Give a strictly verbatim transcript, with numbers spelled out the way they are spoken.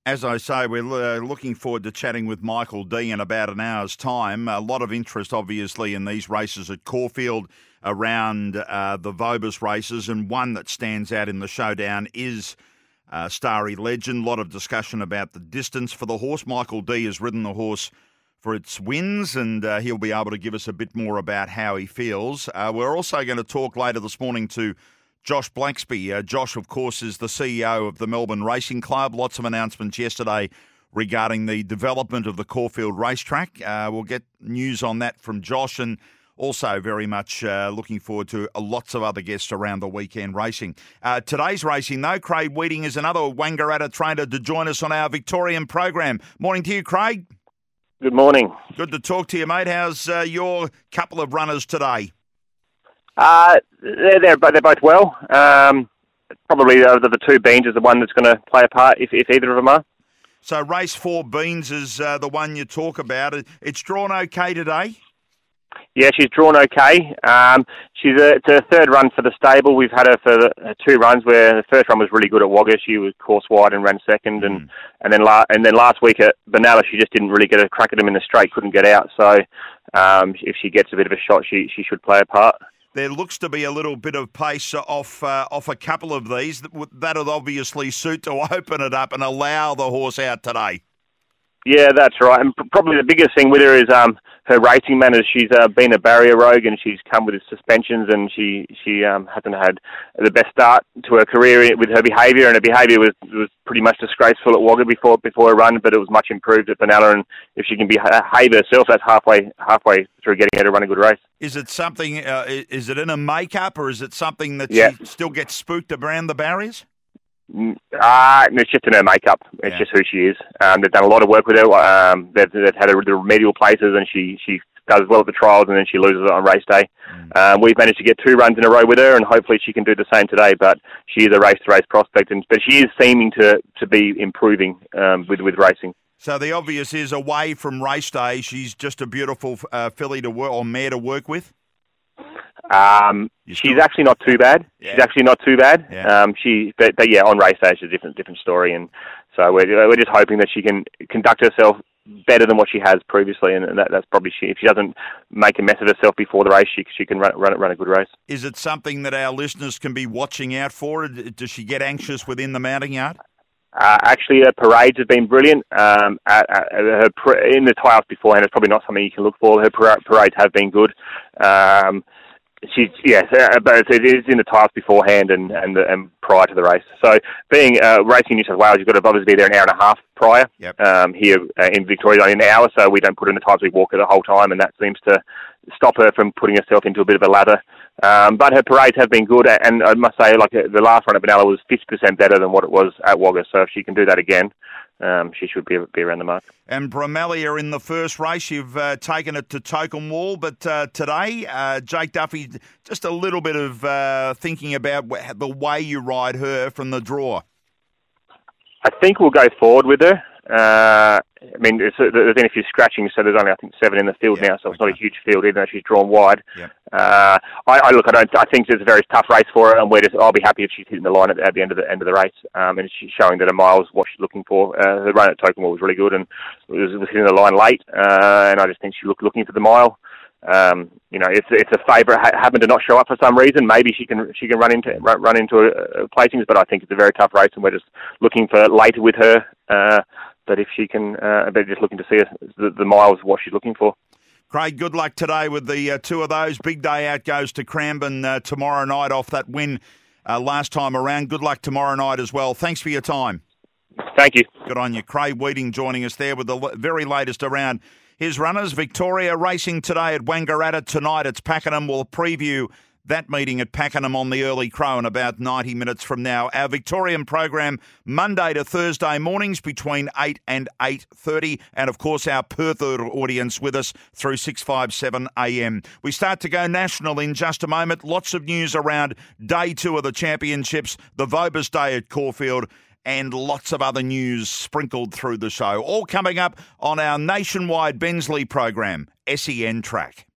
As I say, we're uh, looking forward to chatting with Michael D in about an hour's time. A lot of interest, obviously, in these races at Caulfield around uh, the Vobis races, and one that stands out in the showdown is uh, Starry Legend. A lot of discussion about the distance for the horse. Michael D has ridden the horse for its wins, and uh, he'll be able to give us a bit more about how he feels. Uh, we're also going to talk later this morning to Josh Blacksby. Uh, Josh, of course, is the C E O of the Melbourne Racing Club. Lots of announcements yesterday regarding the development of the Caulfield racetrack. Uh, we'll get news on that from Josh, and also very much uh, looking forward to uh, lots of other guests around the weekend racing. Uh, today's racing, though, Craig Weeding is another Wangaratta trainer to join us on our Victorian program. Morning to you, Craig. Good morning. Good to talk to you, mate. How's uh, your couple of runners today? Uh, they're, they're, they're both well. Um, probably uh, the, the two Beans is the one that's going to play a part, if, if either of them are. So race four, Beans, is uh, the one you talk about. It's drawn okay today? Yeah, she's drawn okay. Um, she's a, it's her third run for the stable. We've had her for the, two runs where the first run was really good at Wagga. She was course wide and ran second, and mm. and then la- and then last week at Benalla, she just didn't really get a crack at him in the straight, couldn't get out. So um, if she gets a bit of a shot, she she should play a part. There looks to be a little bit of pace off uh, off a couple of these. That'll obviously suit to open it up and allow the horse out today. Yeah, that's right. And probably the biggest thing with her is um, her racing manners. She's uh, been a barrier rogue, and she's come with suspensions, and she she um, hasn't had the best start to her career with her behaviour. And her behaviour was was pretty much disgraceful at Wagga before before her run, but it was much improved at Benalla. And if she can behave herself, that's halfway halfway through getting her to run a good race. Is it something? Uh, is it in a makeup, or is it something that yeah. she still gets spooked around the barriers? Uh, it's just in her makeup. It's yeah. just who she is. Um, they've done a lot of work with her. Um, they've, they've had her the remedial places, and she, she does well at the trials, and then she loses it on race day. Mm. Um, we've managed to get two runs in a row with her, and hopefully she can do the same today. But she is a race-to-race prospect, and but she is seeming to, to be improving um, with, with racing. So the obvious is, away from race day, she's just a beautiful uh, filly to work, or mare to work with? Um, she's actually not too bad. Yeah. She's actually not too bad. Yeah. Um, she, but, but yeah, on race day, it's a different, different story. And so we're, we're just hoping that she can conduct herself better than what she has previously. And that, that's probably she. If she doesn't make a mess of herself before the race, she, she can run, run, run a good race. Is it something that our listeners can be watching out for? Does she get anxious within the mounting yard? Uh, actually, her parades have been brilliant. Um, at, at her in the trials beforehand, it's probably not something you can look for. Her parades have been good. Um, She's yes, uh, but it is in the trials beforehand and and, and prior to the race. So, being uh, racing in New South Wales, you've got to obviously be there an hour and a half prior. Yep. Um, here uh, in Victoria, only an hour, so we don't put in the times. We walk her the whole time, and that seems to stop her from putting herself into a bit of a lather. Um, but her parades have been good, and I must say, like the last run at Benalla was fifty percent better than what it was at Wagga. So, if she can do that again, Um, she should be be around the mark. And Bromelia in the first race, you've uh, taken it to Token Wall, but uh, today, uh, Jake Duffy, just a little bit of uh, thinking about the way you ride her from the draw. I think we'll go forward with her. Uh, I mean, there's, there's been a few scratchings, so there's only, I think, seven in the field yeah, now, so it's okay. Not a huge field, even though she's drawn wide. Yeah. Uh, I, I look, I don't. I think it's a very tough race for her, and we're just, I'll be happy if she's hitting the line at, at the end of the end of the race, um, and she's showing that a mile is what she's looking for. Uh, her run at Token Wall was really good, and was, was hitting the line late, uh, and I just think she looked looking for the mile. Um, you know, it's it's a favourite. Ha- happened to not show up for some reason. Maybe she can she can run into run, run into a, a placings, but I think it's a very tough race, and we're just looking for later with her. Uh, but if she can, uh, they're just looking to see the, the miles what she's looking for. Craig, good luck today with the uh, two of those. Big day out goes to Cranbourne uh, tomorrow night off that win uh, last time around. Good luck tomorrow night as well. Thanks for your time. Thank you. Good on you. Craig Weeding joining us there with the very latest around his runners. Victoria racing today at Wangaratta. Tonight it's Pakenham. We'll preview that meeting at Pakenham on the Early Crow in about ninety minutes from now. Our Victorian program Monday to Thursday mornings between eight and eight thirty, and of course our Perth audience with us through six fifty-seven a m. We start to go national in just a moment. Lots of news around day two of the championships, the Vobis Day at Caulfield, and lots of other news sprinkled through the show. All coming up on our nationwide Bensley program, S E N Track.